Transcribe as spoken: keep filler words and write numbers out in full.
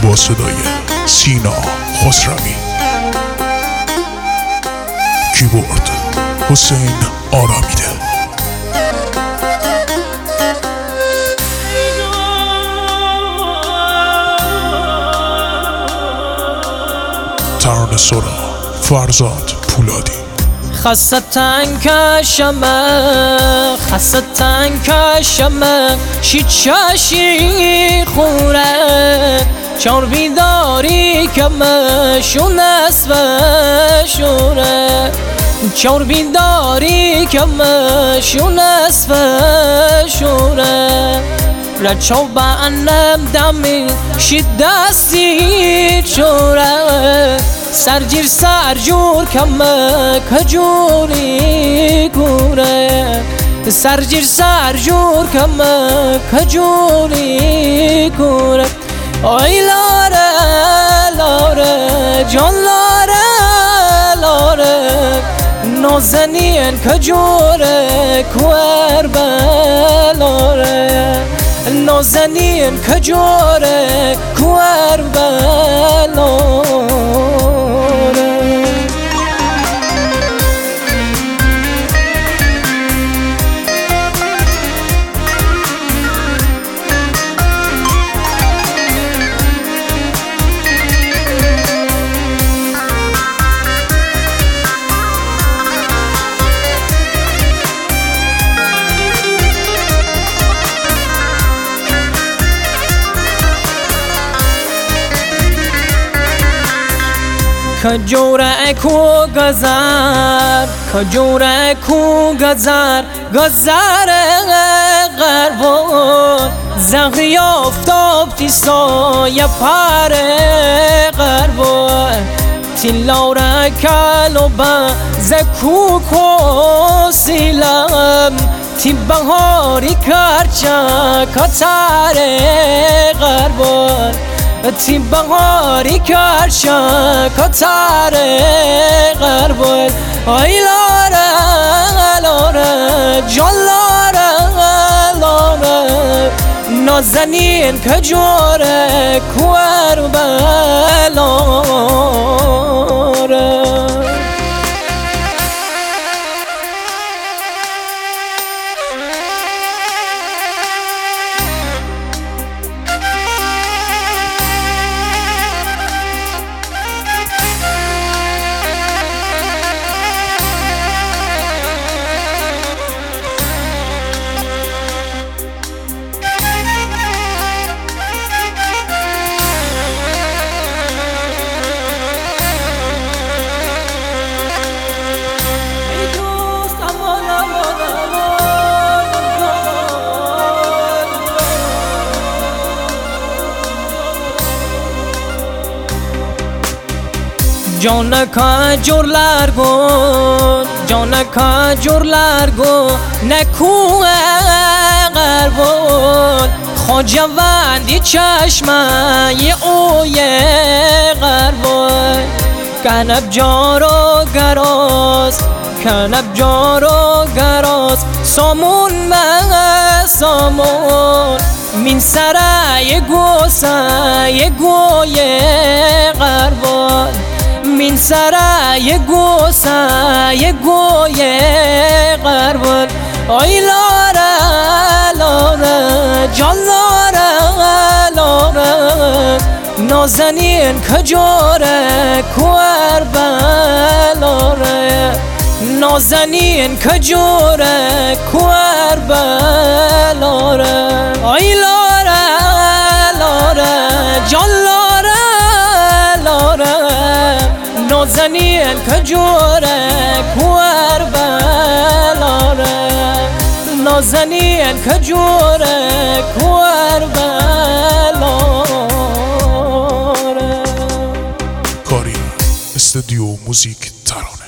با صدای سینا خسروی، کیبورد حسین آرامیده. ترانه سرا فرزاد پولادی. خسته تنکشمه خسته تنکشمه شید چشی خوره چار بیداری کمه شونست و شوره چار بیداری کمه شونست و شوره رچو با انم دمی شید دستی چوره سرجیر سرجور کمه کجوری کوره سرجیر سرجور کمه کجوری کوره آی لاره لاره جان لاره لاره نازنین کجوره کوار بلاره نازنین کجوره کوار بلاره. کجوره کو گذر کجوره کو گذر گذر غربون زغی افتاب تی سایه پر غربون تی لاره کلو با زکو کو سیلم تی بهاری کرچه کتر غربون تی بهاری کرچه کتر غربون آی لاره لاره جان لاره لاره نازنین کجوره کوار بلاره. Jonaka jorlargon, jonaka jorlargon, nekue garbon. خواجوندی چشمه اوی غربان کنب جارو گراز کنب جارو گراز سامون به سامون من سرای گوسه گوی غربان من سرای گوسه گوی غربان آی لاره لاره جان لاره لاره نازنین کجوره کوار بلاره نازنین کجوره کوار بلاره آی لاره لاره جان لاره لاره نازنین کجوره کوار بلاره نازنین کجوره کوار بلاره. کاری استودیو موزیک ترانه.